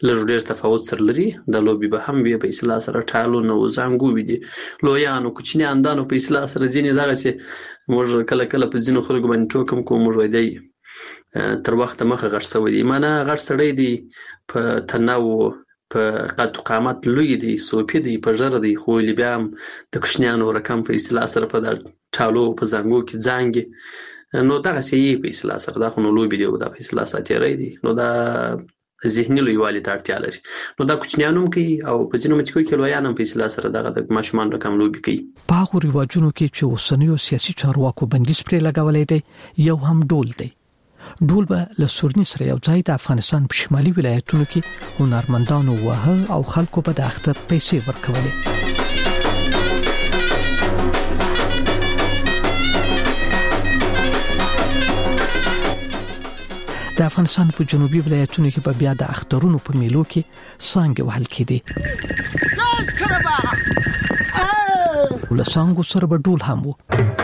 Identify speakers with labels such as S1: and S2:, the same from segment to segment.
S1: لږ ډېر تفاوت سره لري. د لوبې به هم وي په اصطلاح سره ټالونه او زانګو وي دي، لویانو کوچنیاندانو په اصطلاح سره ځینې دغسې موږ کله کله په ځینو خلکو باندې ټوکم کوو، موږ وایو دی تر وخته مخه غټ شوی دی. معنا غټ سړی دی، په تنوع په قد و قامت لوی دی، صوفي دی، په ژره دی، خو بیا هم د کوچنیانو رقم په اصطلاح سره په ټالو په زانګو کې زانګي. نو دغسې یې په اصطلاح سره دا خو نو لوبې دی او دا په اصطلاح ساتیری دی، نو دا ذهني لویوالي ته اړتیا لري. نو دا کوچنیان هم کوي او په ځینو متکو کې لویان هم په اصطلاح سره دغه د ماشومان رقم لوبې کوي.
S2: په هغو رواجونو کې چې اوسنیو سیاسي چارواکو بندیز پرې لګولی دی یو هم ډول دی. ډول به له سورني سره یو ځای د افغانستان په شمالي ولایتونو کې هنرمندانو وهه او خلکو به د اختر پیسې ورکولې. د افغانستان په جنوبي ولایتونو کې په بیا د اخترونو په میلو کې سانګ وهل کېدي. له سانګو سره به ډول هم وو.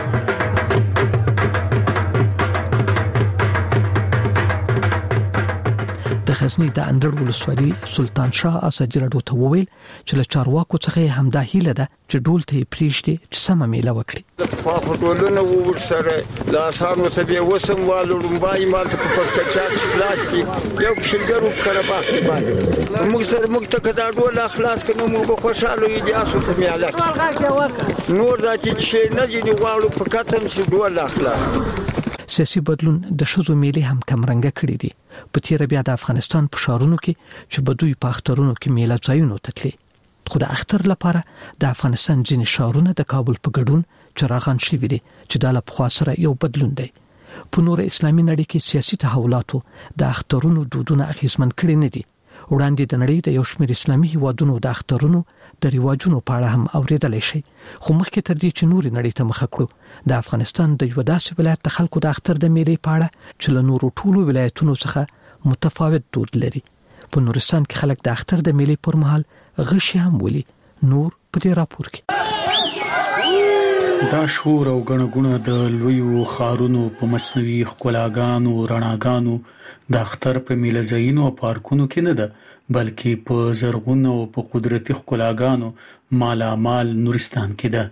S2: د غزنی د اندړ ولسوالي سلطان شاه اساجي راډیو ته وویل چې له چارواکو څخه همدا هیله ده چې ډول ته پریشتي چې سم میله وکړي.
S3: په ټولنه ورسره لا سامو ته به وسم والو مبای مالته په پرچات خلاص کی یو شلګرو کړه باندې باندې موږ سره موږ ته کدا ډول اخلاص کنه موږ خوشاله یو دي اسو ته میاله نور ذاتي شي نه دي غواړو په کتم سي ډول اخلاص.
S2: سیاسي بدلون د شذو میلې هم کمرنګه کړې دي. په تیر بیا د افغانستان په شهرونو کې چې بدوی په اخترونو کې میله ځایونو ته تللي، خو د اختر لپاره د افغانستان ځینې شهرونه د کابل په ګډون چراغان شوي دي چې د لپخوا سره یو بدلون دی. په نور اسلامي نړۍ کې سیاسي تحولاتو د اخترونو دودونه اغیزمن کړي نه دي. وړاندې د نړۍ د یو شمېر اسلامي هیوادونو د اخترونو د رواجونو په اړه هم اوریدلای شي، خو مخکې تر دې چې نورې نړۍ ته مخه کړو د افغانستان د یو داسې ولایت د خلکو د اختر د میلې په اړه چې له نورو ټولو ولایتونو څخه متفاوت دود لري. په نورستان کې خلک د اختر د میلې پر مهال غشي هم ولي. نور په دې راپور کې
S4: دا شور او غنغونه د لویو خارونو په مصنوعي ښکلاګانو رڼاګانو د اختر په میله‌ځایونو او پارکونو کې نه ده، بلکې په زرغونو او په قدرتي ښکلاګانو مالا مال نورستان کې ده.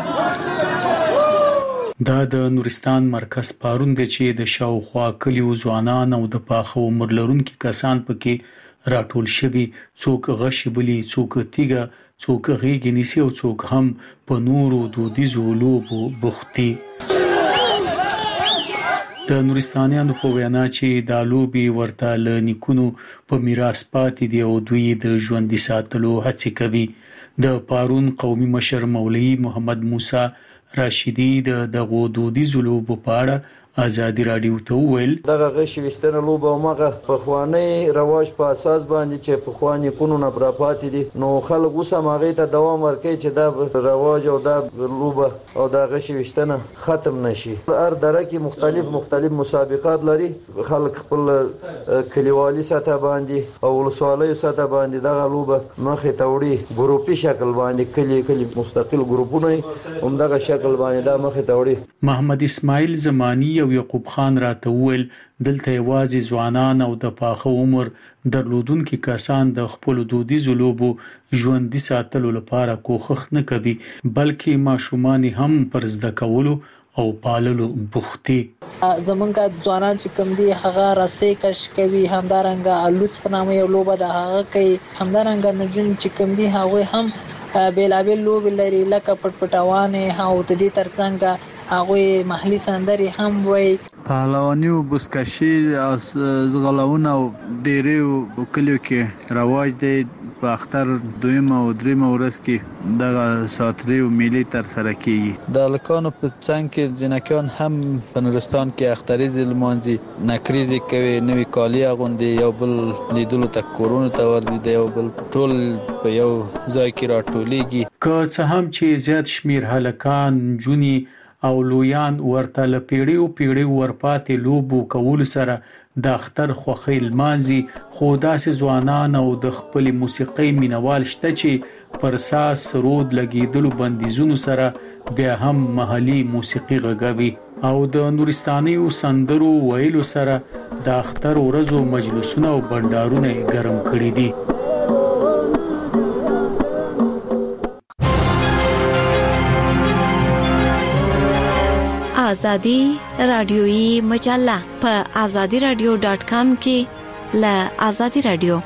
S4: دا د نورستان مرکز پارون دی چې د شاوخوا کلیو ځوانان او د پاخه عمر لرونکو کسان پکې راټول شوي، څوک غشي بلی، څوک تیګه، څوک غیږ نیسي او څوک هم په نورو دودیزو لوبو بوختي. د نورستانیانو په وینا چې دا لوبي ورته له نیکونو په میراث پاتې دي او دوی د ژوندۍ ساتلو هڅه کوي. د پارون قومي مشر مولوي محمد موسی راشدی د دودیزو لوبو په اړه آزادی رادیو ته وویل
S5: دغه غشي وستنه لوبه او مغه په خوانی رواج په اساس باندې چې په خوانی کونو نه پراپاتې دي، نو خلک اوس هم هغه ته دوام ورکوي چې دا رواج او دا لوبه او دا غشي وستنه ختم نشي. هر دره کې مختلف مسابقات لري، خلک خپل کلیوالي سطح باندې او ولسوالۍ سطح باندې دغه لوبه مخې ته وړي، ګروپي شکل باندې کلی مستقل ګروپونه هم دغه شکل باندې دا مخې ته وړي.
S4: محمد اسماعیل زمانی او یعقوب خان راته وویل دلته یوازې ځوانان او د پاخه عمر درلودونکو کسان د خپل دودیزو لوبو ژوندۍ ساتلو لپاره کوښښ نه کوي، بلکې ماشومان هم پر زده کولو او پاللو بوختي.
S6: زمونږ ځوانان چې کوم دي هغه رسې کش کوي، همدارنګه الوت په نامه یو لوبه ده هغه کوي، همدارنګه نجون چې کوم دي هغه هم بیلابیل لوبې لري لکه پټپټوانې او د دې ترڅنګ هغه محلي سندري هم وای.
S7: پهلواني او بوسکشي او زغلونه او ډېرې کلیو کې رواج دی. په اختر دویمه او دریمه ورځ کې د ساتري او ملي تر سره کیږي.
S5: د لکانو په څنګ کې جنکان هم په نورستان کې اختریز لمانځي، نکریزي کوي، نوې کالی اغوندي، یو بل لیدلو ته کورونو ته ورځي، یو بل ټول په یو ځای کې راټولېږي.
S4: که څه هم چې زیات شمیر هلکان جونی او لویان ورته له پیړیو ورپاتې لوبو کول سره د اختر خوښۍ لمانځي، خو داسې ځوانان او د خپل موسیقۍ مینوال شته چې پر ساز سرود لګیدلو بندیزونو سره بیا هم محلي موسیقي غږوي. او د نورستاني سندرو ویلو سره د اختر ورځو مجلسونه او بندارونه ګرم کړي دي.
S8: آزادی رادیویی مجله په azadiradio.com کې له آزادی رادیو.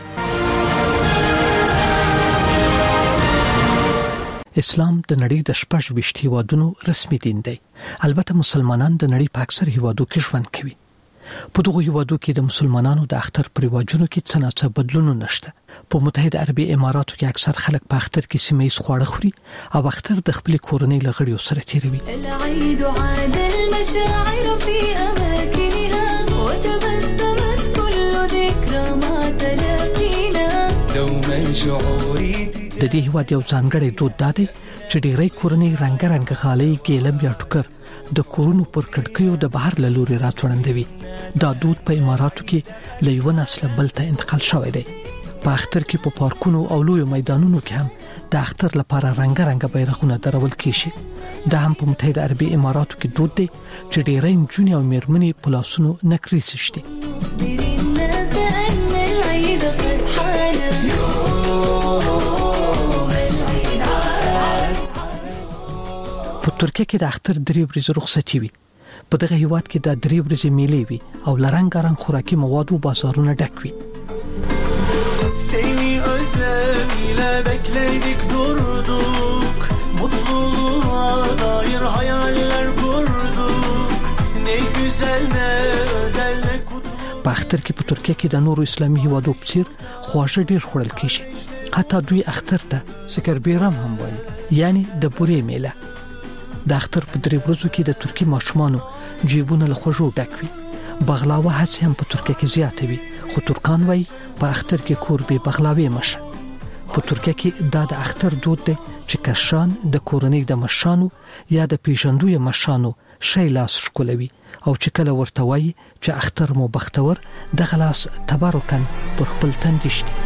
S2: اسلام د نړۍ د 26 هیوادونو رسمي دین دی. البته مسلمانان د نړۍ په اکثر هیوادو کې ژوند کوي. په دغه هیوادو کې د مسلمانانو د اختر پر رواجونو کې څه نه څه بدلون نشته. په متحده عربي اماراتو کې اکثر خلک په اختر کې سیمه ییز خواړه خوري او اختر د خپل کورنۍ لغړیو سره تیروي. العيد عاد المشاعر في اماكنها وتبسمت كل ذكرى ما تلاقينا دوما شعوري. د دې هیواد یو ځانګړی دود دی چې ډېری کورنۍ رنګ غالۍ ګیلم یا ټوکر د کورونو پر کړکیو د بهر له لوري راځوړندوي. دا دود په اماراتو کې له یو نسل بل ته انتقال شوی دی. په اختر کې په پارکونو او لویو میدانونو کې هم د اختر لپاره رنګ بیرغونه درول کیږي. دا هم په متحده عربي اماراتو کې دود دی چې ډېری نجونې او میرمنې په لاسونو نکري سشتي. په ترکیه کې د اختر 3 ورځې رخصتي وي. په دغه هیواد کې د 3 ورځې میلې وي او لرنګارنګ خوراکي مواد او بازارونه ډک وي. Seni özlemiyle bekledik durduk, mutluluğa dair hayaller kurduk, ne güzel ne özel ne kutlu. په اختر کې په ترکیه کې د نورو اسلامي هیوادو په څیر خواږه ډیر خوړل کیږي. حتی دوی اختر ته سکربیرم هم وایي، یعنی د بورې میله. د اختر په 3 ورځو کې د ترکی ماشومانو جیبونه له خوږو ډک وي. بغلاوه هڅه هم په ترکیه کې زیاته وي، خو ترکان وایي په اختر کې کور به بغلاوي مشه. په ترکیه کې دا د اختر دود دی چې کشان د کورنۍ د مشانو یا د پیژندوی مشانو شی لاس شکولوي او چې کله ورته وایي چې اختر مو بختور د غلاس تبرکن پر خپل تندشتي.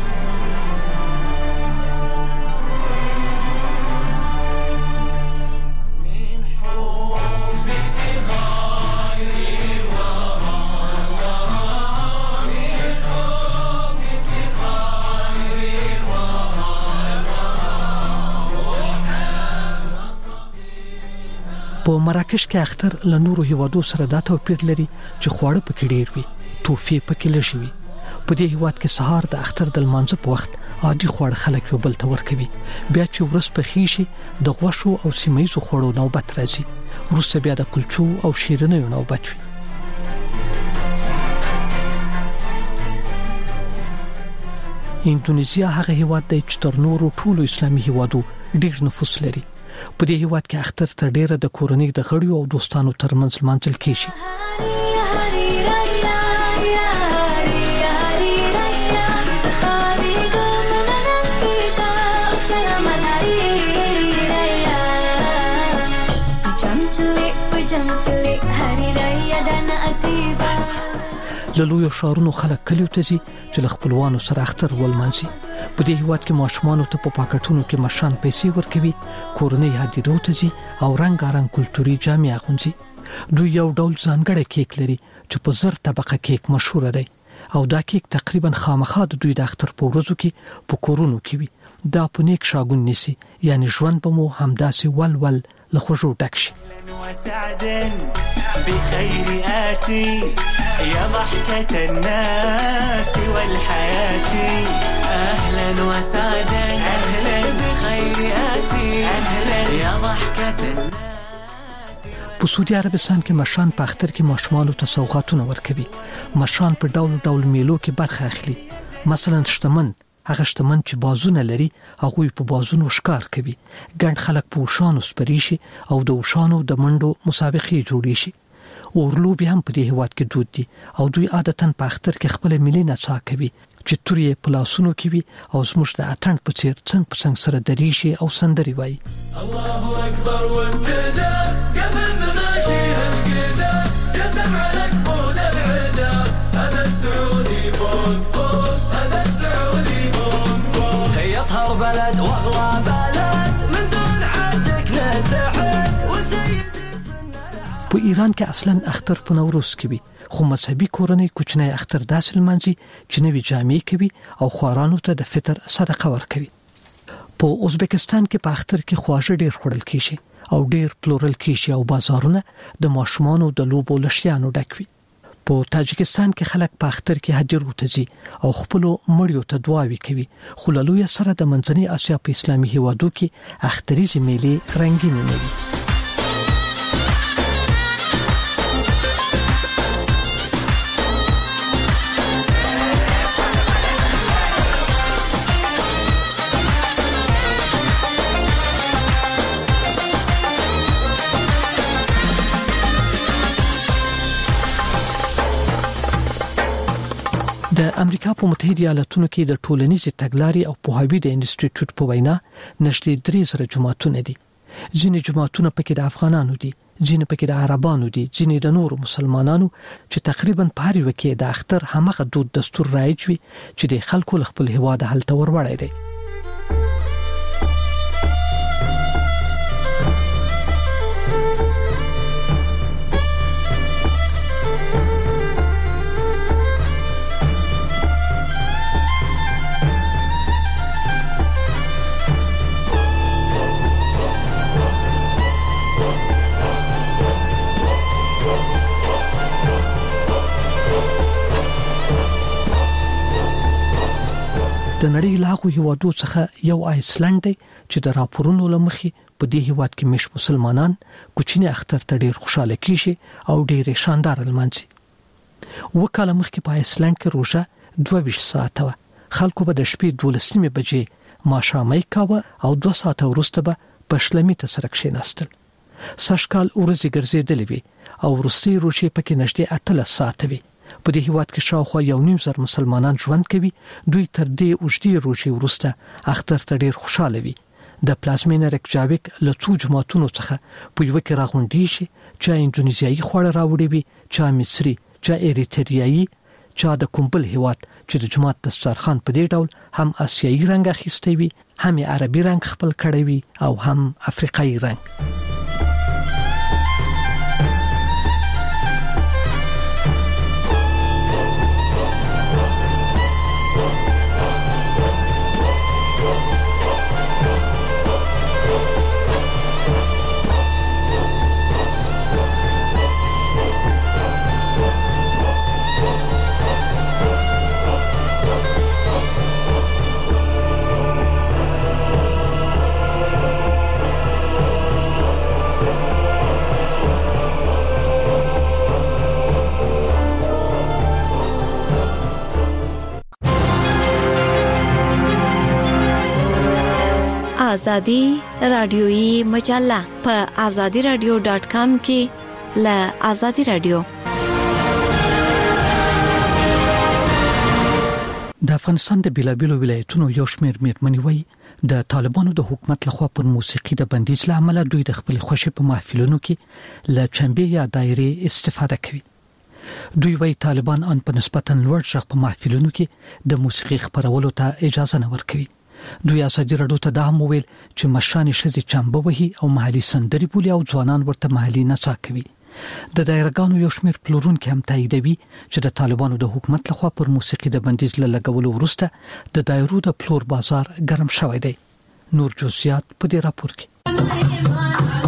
S2: په مراکش کې اختر له نورو هیوادو سره دا توپیر لري چې خواړه پکې ډیر وي، توفي پکې لږ وي. په دې هیواد کې سهار د اختر د لمانځه په وخت عادي خواړه خلک یو بل ته ورکوي. بیا چې ورځ پخې شي د غوښو او سیمه‌یزو خوړو نوبت راځي. وروسته بیا د کلچو او شیرینیو نوبت وي. اندونیزیا هغه هیواد دی چې تر نورو ټولو اسلامي هیوادو ډیر نفوس لري. په دې هیواد کې اختر تر ډیره د کورنۍ د غړیو او دوستانو ترمنځ لمانځل کیږي. له لویو ښارونو خلک کلیو ته ځي چې له خپلوانو سره اختر ولمانځي. په دې هیواد کې ماشومانو ته په پاکټونو کې مشان پیسې ورکوي، کورنۍ هدیرو ته ځي او رنګارنګ کلتوري جامې اغوندي. دوی یو ډول ځانګړی کیک لري چې په 1000 طبقه کیک مشهور دی او دا کیک تقریبا خامخا د دوی د اختر په ورځو کې په کورونو کې وي. دا په نیک شاګون نسی، یعنی ژوند به مو همداسې ول له خوشو ډک شي. بخير آتي يا ضحكة الناس والحياة أهلا وسعدا أهلا بخير آتي أهلا يا ضحكة الناس. په سعودي عربستان کې مشان په اختر کې ماشومانو ته سوغاتونه ورکوي. مشان په ډول میلو کې برخه اخلي. مثلا هغه شتمن چې بازونه لري هغه په بازونو ښکار کوي. ګڼ خلک په وشانو سپری شي او د وشانو د منډو مسابقې جوړې شي. اورلوبي هم په دې هیواد کې دود دي او دوی عادتاً په اختر کې خپل ملي نڅا کوي چې تورې په لاسونو کې وي او زموږ د اتڼ په څیر څنګ په څنګ سره درېږي او سندري وایي. الله اکبر وابتدى قبل ماشي هالقدا يا سمع لك بود العدا هذا السعودي فوق هذا السعودي فوق هي اطهر بلد واغلى بلد من دون حدك نتحد وسيد. په ایران کې اصلا اختر په نوروز کې وي، خو مذهبي کورنۍ کوچنی اختر داسې لمانځي چې نوې جامې کوي او خوارانو ته د فطر صدقه ورکوي. په ازبکستان کې په اختر کې خواږه ډیر خوړل کیږي او ډیر پلورل کیږي او بازارونه د ماشومانو د لوبو لشيانو ډک وي. په تاجکستان کې خلک په اختر کې حج ته ځي او خپل مړیو ته دعاوې کوي. خو له لوی سره د منځنۍ اسیا په اسلامي هیوادو کې اختریزي میلې رنگین نه دي. د امریکا په متحده ایالاتونو کې د ټولنیزې تګلارې او پوهاوي د انسټیټیوټ په وینا نږدې 3,000 جماعتونه دي. ځینې جماعتونه پکې د افغانانو دي، ځینې پکې د عربانو دي، ځینې د نورو مسلمانانو چې تقریبا په هر یو کې د اختر همغه دود دستور رایج وي چې د خلکو خپل هیواد هلته وروړی دی. د نړۍ لاغو هیوادو څخه یو آیسلند دی چې د راپورونو لمخې په دې هیواد کې مش مسلمانان کوچنی اختر ته ډیر خوشاله کیږي او ډیر شاندار لمانځي. وکاله مخکې په آیسلند کې روزه 22 ساعته وه. خلکو به د شپې 12 بجې ماښامي کاوه او 2 ساعته وروسته به په شلمي ته سره کښېناستل. سږکال ورځې ګرځېدلې وي او وروستۍ روزې پکې نږدې 18 ساعته وي. په دې هیواد کې شاوخوا 1.5 مسلمانان ژوند کوي. دوی تر دې اوږدې روزې وروسته اختر ته ډیر خوشاله وي. د پلازمینه ریکجاویک له څو جماعتونو څخه په یو کې راغونډي شي چې انډونیزیایي خواړه راوړي وي، چې مصري، چې ایریتریایي، چې د کومبل هیواد چې د جماعت دسترخوان په دې ډول هم آسیایي رنګ اخیستی وي، هم عربي رنګ خپل کړی وي او هم افریقایي رنګ.
S8: آزادی رادیویی مجله په azadiradio.com کې له آزادی رادیو.
S2: د افغانستان د بیلابیلو ولایتونو یو شمېر میرمنې وایي د طالبانو د حکومت لخوا پر موسیقي د بندیز له امله دوی د خپل خوښي په محفلونو کې له چنبې یا دایرې استفاده کوي. دوی وایي طالبان ان په نسبتا لوړ ځای په محفلونو کې د موسیقي خپرولو ته اجازه نه ورکوي. دوی ازادي راډیو ته دا هم ویل چې مشرانې ښځې چنبه وهي او محلي سندرې بولي او ځوانان ورته محلي نڅا کوي. د دایرګانو یو شمېر پلورونکي هم تاییدوي چې د طالبانو د حکومت لخوا پر موسیقي د بندیز له لګولو وروسته د دایرو د پلور بازار ګرم شوی دی. نور جزئیات په دې راپور کې.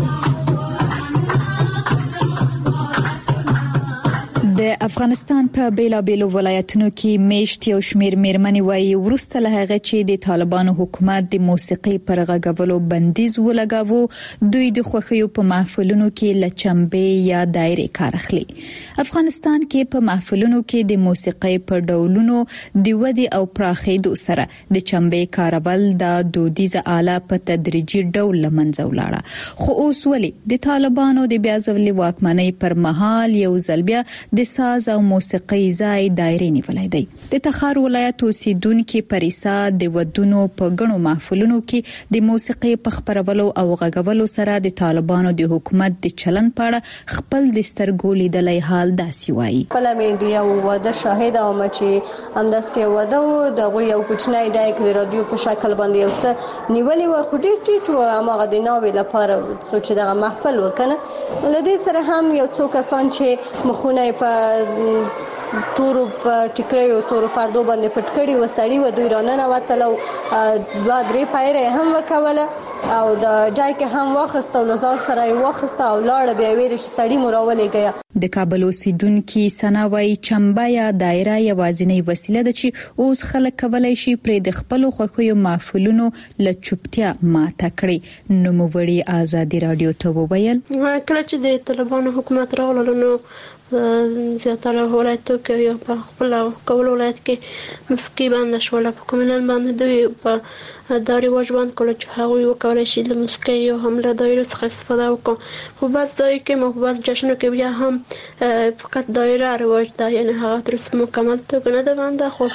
S9: د افغانستان په بیلابیلو ولایتونو کې میشت یو شمیر میرمنې وایي ورسته له هغه چې د طالبانو حکومت د موسیقي پر غږولو بندیز ولګاوه دوی د خوښیو په محفلونو کې لچمبې یا دایرې کار اخلي. افغانستان کې په محفلونو کې د موسیقي په ډولونو د ودی او پراخېدو سره د چمبې کارول د دودیزه آله په تدریجي ډول لمنځه ولاړه. خو اوس ولې د طالبانو د بیا ځلې واکمنۍ پر مهال یو ځل بیا د ساز او موسیقي ځای دایره نیولای دی. د تخار ولایت اوسیدونکو پریسا د ودونو په غنو محفلونو کې د موسیقي په خبرولو او غږولو سره د طالبانو د حکومت د چلن پاړه خپل د سترګو لیدلای حال داسي وایي.
S10: خپل مې یو واده شاهد او چې انداسي واده او د یو کوچنی ډای کې رادیو په شکل باندې یو څه نیولې و خو ډیر ټیټ و هغه د ناوې لپاره سوچ دغه محفل وکنه. ولدي سره هم یو څو کسان چې مخونه په تورو په ټیکریو تورو پردو باندې پټکړی وسړی و دوی رانه وتلو دوه درې پایره هم وکوله او د جای کې هم واخسته او لزان سره واخسته او لاړ بیا ویل چې سړی مراولې گیا.
S9: د کابل اوسیدونکو سناوي چمبا یا دایره یوازینی وسیله ده چې اوس خلک کولای شي پر د خپل خوښیو محفلونو ل چوپتیا ماته کړي. نو موړي آزادي رادیو ته وویل
S11: کله چې د طالبانو حکومت راغله نو زیاتره ولایتو کې په خپل کول ولایت کې مسکی باندې شول په کومنل باندې دوی په داري واجبان کول چې هغه وکړي شي د مسکی او هم له دایره څخه استفاده وکړي. خو بس دای کې مخبز جشن کې بیا هم فقط دایره رواج ده یعنی هغه تر څو مکمل ته نه ده باندې خو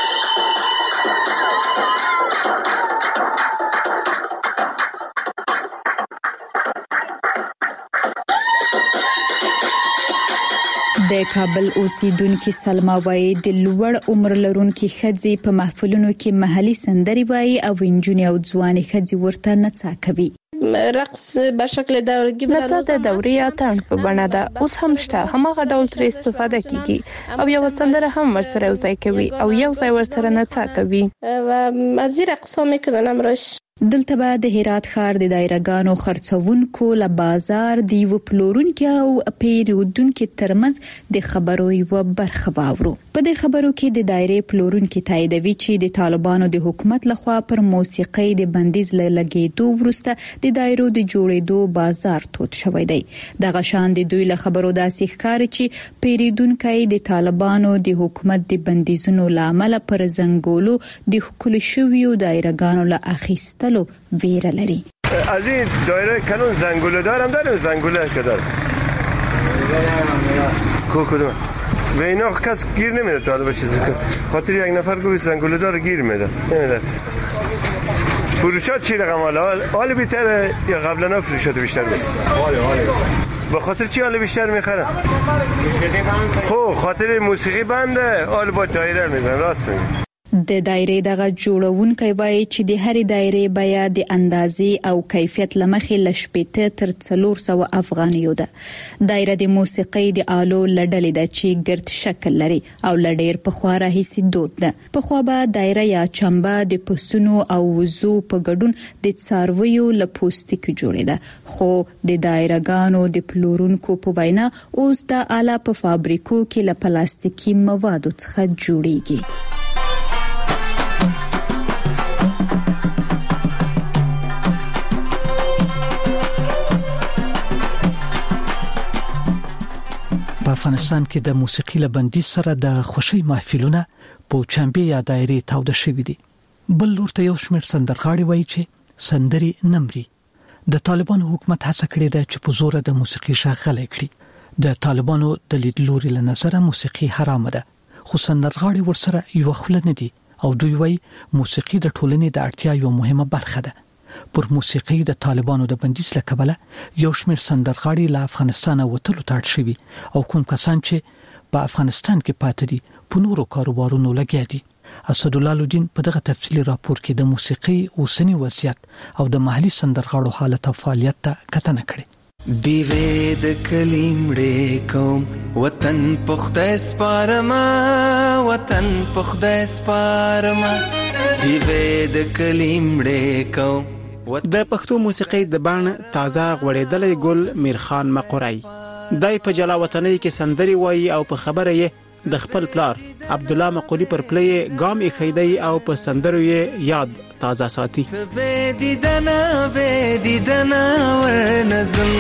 S9: د کابل اوسیدونکو سلمہ وایي د لوړ عمر لرونکو ښځې په محفلونو کې محلي سندري وایي او انجونې او ځواني ښځې ورته نڅا کوي.
S11: رقص به شکل دورګي
S12: نڅا د دوري اتن په بڼه ده اوس هم شته همغه ډول تر استفاده کیږي او یو سندره هم ورسره وځای کوي او یو ځای ورسره نڅا کوي
S11: و ازیر رقص میکنن امروز.
S9: دلته به د هرات ښار د دایرګانو خرڅونکو له بازار دیو پلورونکو او پیرودونکو ترمنځ د خبرو یو برخه باورو. په دې خبرو کې د دایره پلورونکو تاییدوي چې د طالبانو د حکومت لخوا پر موسیقي د بندیز لګیدو ورسته د دایرو د جوړېدو بازار توت شوی دی. دغه شان د دوی له خبرو داسې ښکاري چې پیرودونکو د طالبانو د حکومت د بندیزونو لامل پر زنګولو د خپل شویو دایرګانو له اخیستلو ویره لري.
S13: از این دایره کنون زنگوله دارم زنگوله که دارم کدوم به اینا کس گیر نمیده تا به چیزی که خاطر یک نفر گوید زنگوله دار گیر میده نمیده. فروشات چی رقم حالا بیتره یا قبلا فروشات بیشتر ده به خاطر چی حالا بیشتر میخرن؟ خب خاطر موسیقی بنده حالا با دایره میزن راست میگه.
S9: د دایره دغه جوړونکي وایي چې د هر دایره بیا د اندازې او کیفیت لمخې لشپېته تر 400 افغانیو ده. دایره د موسیقي د آلو لړلې ده چې ګرد شکل لري او لډیر په خوا راهیسي دود ده. په خوا به دایره یا چمبا د پسونو او وزو په ګډون د څارویو له پوستکي جوړې ده خو د دایرګانو د پلورونکو په وینا اوس د آله په فابریکو کې له پلاستیکي موادو څخه جوړیږي.
S2: په افغانستان کې د موسیقي لبندي سره د خوشي محفلونه په چمبي یا دایره تاوده شوې دي. بل لورته یو شمېر سندرغاړي وایي چې سندري نمري. د طالبانو حکومت هڅه کړې ده چې په زور د موسیقي شغله کړي. د طالبانو د لیدلوري له نظره موسیقي حرام ده خو سندرغاړي ورسره یو خپل نه دي او دوی وایي موسیقي د ټولنې د اړتیا یو مهمه برخه ده. پر موسیقي د طالبانو د بندیز لکبله یو شمېر سندرغاړي له افغانستان وتلو ته اړ شوي او کوم کسان چې په افغانستان کې پاتې دي په نورو کاروبارونو لګیا دي. اسدالله لودین په دغه تفصیلی راپور کې د موسیقي اوسنی وضعیت او د محلي سندرغاړو حالت او فعالیت ته کتنه کړې.
S14: دیوې د کلیمړې کوم وطن پخته سپارما وطن پخته سپارما دیوې د کلیمړې کوم.
S15: د پښتو موسیقي د بان تازه غوړېدلې ګل میرخان مقورای دای په جلا وطنۍ کې سندري وایي او په خبره یې د خپل پلار عبدالله مقولی پر پلی ګام یې خیدی او په سندرو یې یاد تازه ساتي.
S14: به دیدنا ورنظم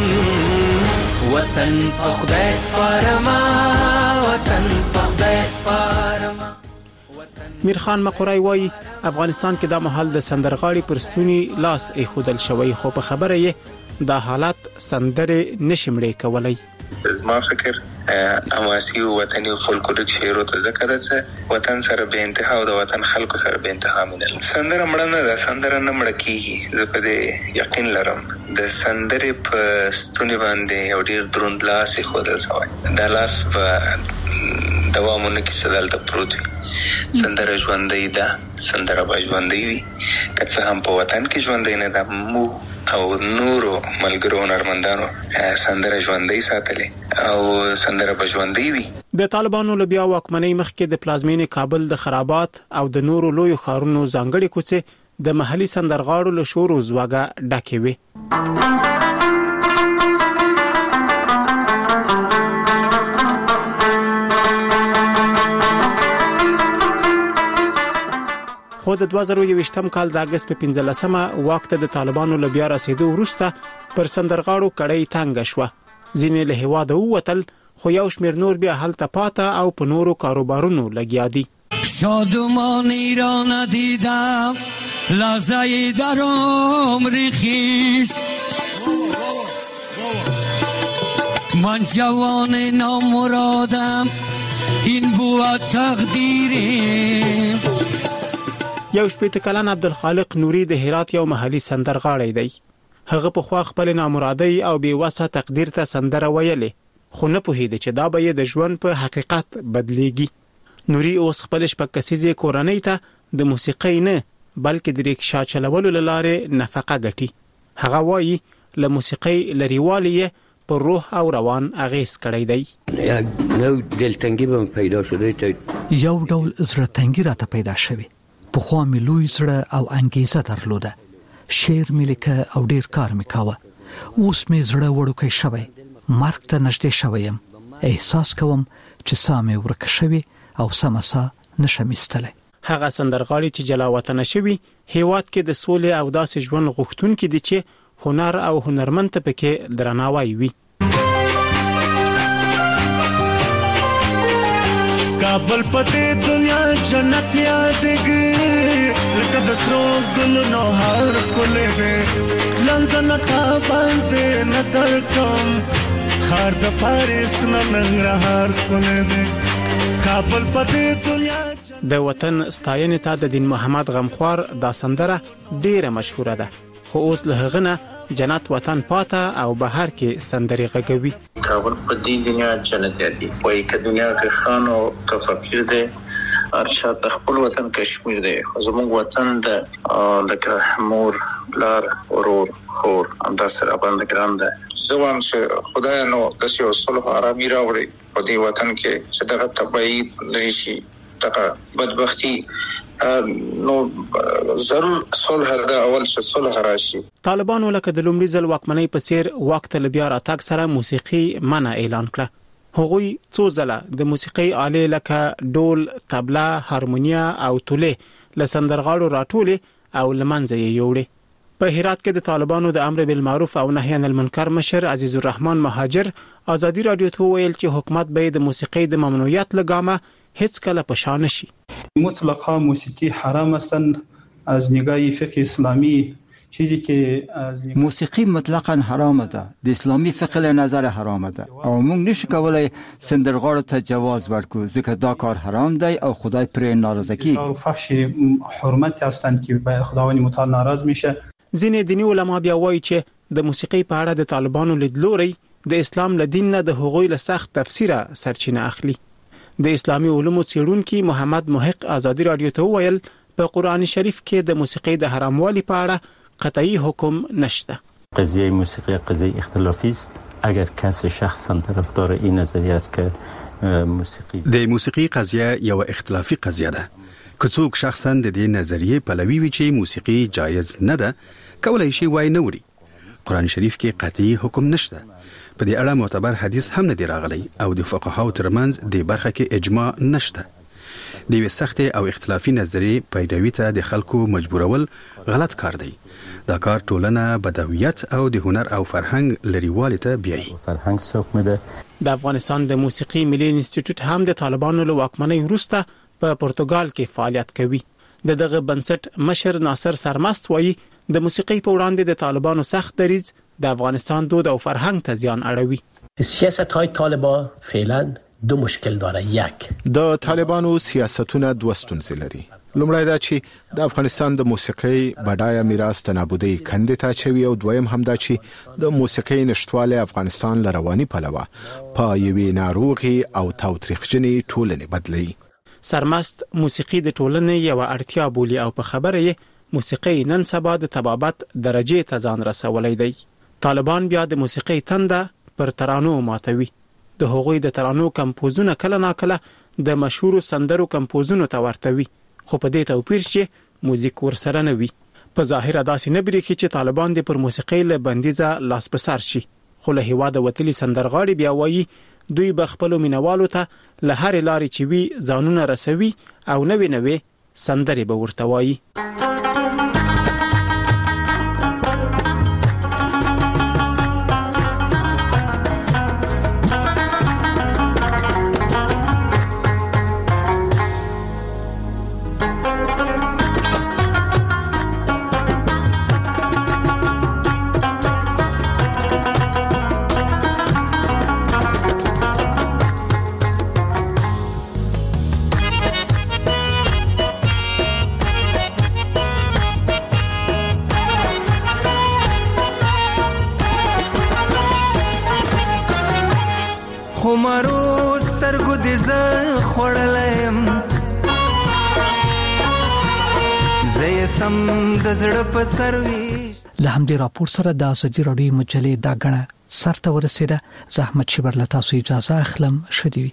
S14: وطن پخدای سپارما وطن پخدای سپارما.
S15: میرخان مقورای وایي افغانستان کې د محل د سندرغاړي پر ستوني لاس ایښودل شوی خو په خبره یې د حالات سندره نشمړې کولای.
S16: زما فکر حماسي او وطني او فولکلوریک شعر ته ذکر ده وطن سره به انتها او د وطن خلکو سره به انتها مینه سندره مړه نه ده سندره نه مړه کیږي زه په دې یقین لرم د سندره په ستوني باندې یو ډیر دروند لاس خودل شوی د لاس په دوامونه کې سدل د پروت سندره ژوندۍ ده سندره به ژوندۍ وي که څه هم په وطن کې ژوندۍ نه ده مو او نورو ملګرو هنرمندانو سندره ژوندۍ ساتلې او سندره به ژوندۍ وي.
S15: د طالبانو له بیا واکمنۍ مخکې د پلازمینې کابل د خرابات او د نورو لویو ښارونو ځانګړې کوڅې د محلي سندرغاړو له شور او زوږه ډکې وې. خو د 2021م کال د اگست په 15مه وخت د طالبانو له بیا رسیدو وروسته پر سندرغاړو کړۍ تنګ شوه. ځینې له هیواده ووتل خو یو شمېر نور بیا هلته پاته او په نورو کاروبارونو لګیا دي.
S14: شادمانی را ندیدم لحظه در عمر خویش من جوان نامرادم این بود تقدیرم.
S15: یو شپېته کلن عبدالخالق نوري د هرات یو محلي سندرغاړی دی. هغه په خوا خپل نامرادۍ او بې وسه تقدیر ته سندره ویلې خو نه پوهېده چې دا به یې د ژوند په حقیقت بدلیږي. نوري اوس خپل شپږ کسیزې کورنۍ ته د موسیقۍ نه بلکې د ریکشا چلولو له لارې نفقه ګټي. هغه وایي له موسیقۍ لرېوالی یې پر روح او روان اغېز کړی دی.
S17: یو دلتنګي به پیدا شوی
S2: یو ډول زړه تنګي راته پیدا شوی. پخوا مې لوی زړه او انګیزه درلوده. شعر مې لیکه او ډیر کار مې کاوه. اوس مې زړه وړوکی شوی. مرګ ته نږدې شوی یم. احساس کوم چې ساه مې ورکه شوې او سمه ساه نشم ایستلی.
S15: هغه سندرغاړي چې جلا وطنه شوي هیواد کې د سولې او داسې ژوند غوښتونکي دي چې هنر او هنرمند ته پکې درناوی وي.
S18: کابل پته دنیا جنت یادګي لکه د سرو ګلونو هر کولې به لندن ته باندې نظر کوم خار د پاریس ننګرهار کولې به کابل پته دنیا
S15: د وطن ستاینې ته د دین محمد غمخوار دا سندره ډیره مشهوره ده خو اوس له هغه نه جنت وطن پاته او بهر کې سندري غږوي.
S16: کابل په دې دنیا جنت دی وایي که دنیا کې خان او تفکر دی ارشاد خپل وطن کشمیر دی زموږ وطن د لکه مور لار ورور خور دا سره باندې ګران ده زوام چې خدای نو د سیو صلح آرامي راوړي په دې وطن کې چې دغه تبعید نشي دغه بدبختی نو ضرور صلح د اول څه صلح راشي.
S15: طالبانو لکه د لومړي ځل واکمنۍ په څیر وخت له بیا راتګ سره موسیقي منع اعلان کړه. هغوی څو ځله د موسیقي آلې لکه ډول، طبله، هارمونیا او تولې له سندرغاړو راټولې او لمنځه یې یوړې. په هرات کې د طالبانو د امر بالمعروف او نهي عن المنکر مشر عزیز الرحمن مهاجر ازادي رادیو ته ویل چې حکومت به د موسیقي د ممنوعیت لګامه هیڅ کله پشان نشي.
S19: مطلقا موسیقی حرام هستند از نگاه فقه اسلامی چیزی که
S20: موسیقی مطلقا حرام ده د اسلامی فقه له نظر حرام ده او موږ نشو کولای سندرغاړو ته جواز ورکو ځکه دا کار حرام دی او خدای پر ناراضه کی
S19: او فحش حرمت هستند که به خداوند متعال ناراض میشه.
S15: ځینې دیني علما بیا وایي چې د موسیقي په اړه د طالبانو لیدلوري د اسلام له دین نه د هغوی له سخت تفسیره سرچینه اخلي. د اسلامي علومو څېړونکي محمد محق ازادي رادیو ته ویل په قرآن شریف کې د موسیقي د حراموالي په اړه قطعی حکم نشته.
S21: قضیه موسیقی قضیه اختلافی است. اگر کسی شخصا طرفدار این نظریه است که موسیقی
S22: د موسیقي قضیه یو اختلافي قضیه ده. که څوک شخصا د دې نظریه پلوي وي چې موسیقي جایز نه ده کولای شي وای نه وړي. قرآن شریف کې قطعی حکم نشته. په دې اړه معتبر حدیث هم نه دی راغلی او د فقهاو ترمنځ د برخه کې اجماع نشته. د یو سخت او اختلافي نظریه پیروي ته د خلکو مجبورول غلط کار دی. دا کار ټولنه بدویت او د هنر او فرهنګ لريوالي ته بیایي.
S21: فرهنګ څوک مده
S15: د افغانستان د موسیقي ملي انسټیټیوټ هم د طالبانو له واکمنۍ وروسته په پرتګال کې فعالیت کوي. دغه بنسټ مشر ناصر سرمست وایي د موسیقي په وړاندې د طالبانو سخت دریځ د افغانستان دود او فرهنګ ته زیان اړوي.
S1: سیاست‌های طالبان فعلا دو مشکل داره. یک،
S3: د طالبانو سیاستونه دوه ستونزې لري. لومړی دا چې د افغانستان د موسیقۍ بډایه میراث ته نابودۍ کندې ته اچوي او دویم هم دا چې د موسیقۍ نشتوالی افغانستان له رواني پلوه په یوې ناروغې او تاوتریخجنې ټولنې بدلوي.
S15: سرمست موسیقي د ټولنې یوه اړتیا بولي او په خبره یې موسیقۍ نن سبا د طبابت درجې ته ځان رسولی دی. طالبان بیا د موسیقۍ تنده پر ترانو ماتوي. د هغوی د ترانو کمپوزونه کله ناکله د مشهورو سندرو کمپوزونو ته ورته وي، خو په دې توپیر چې موزیک ورسره نه وي. په ظاهره داسې نه بریښي چې طالبان د پر موسیقۍ له بندیزه لاس په سر شي، خو له هیواده وتلي سندرغاړي بیا وایي دوی به خپلو مینوالو ته له هرې لارې چې وي ځانونه رسوي او نوې سندرې به ورته وایي.
S2: له همدې راپور سره د ازادي راډیو مجلې دا غڼه سرته ورسېده. زحمت شبر له تاسو اجازه اخلم. شدي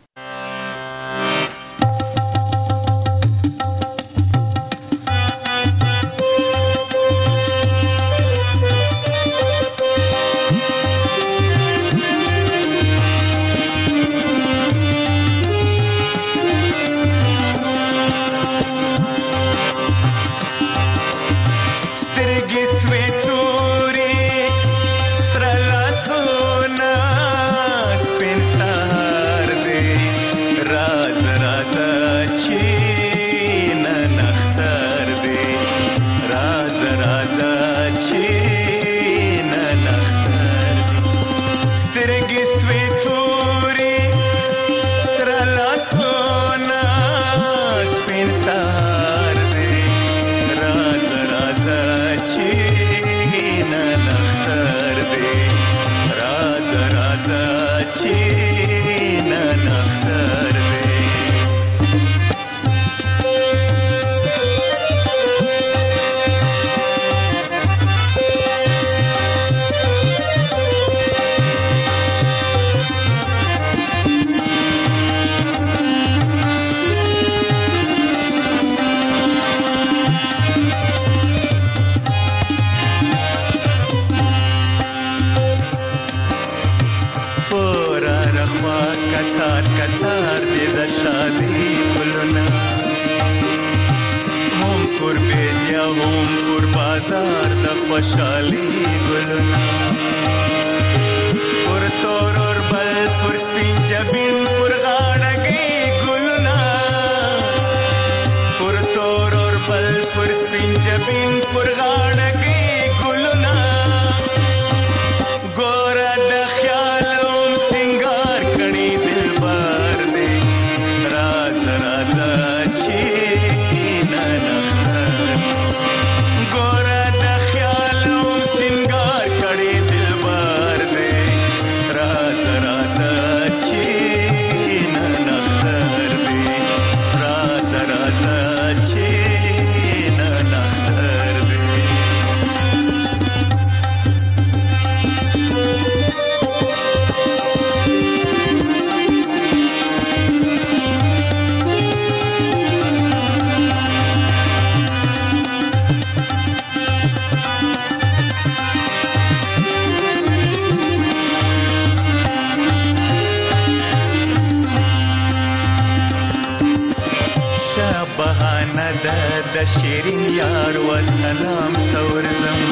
S23: د شیرین یار و سلام تورزم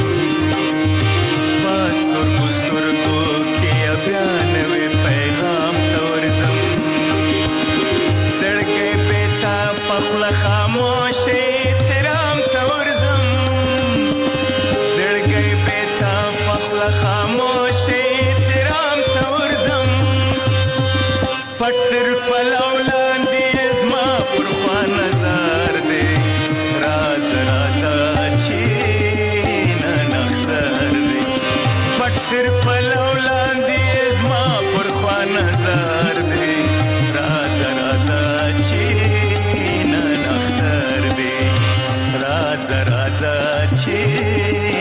S23: باستر ګسترګو کې بیا نوې پیغام تورزم زړګې پتا پخله خاموش احترام تورزم زړګې پتا پخله خاموش احترام تورزم چې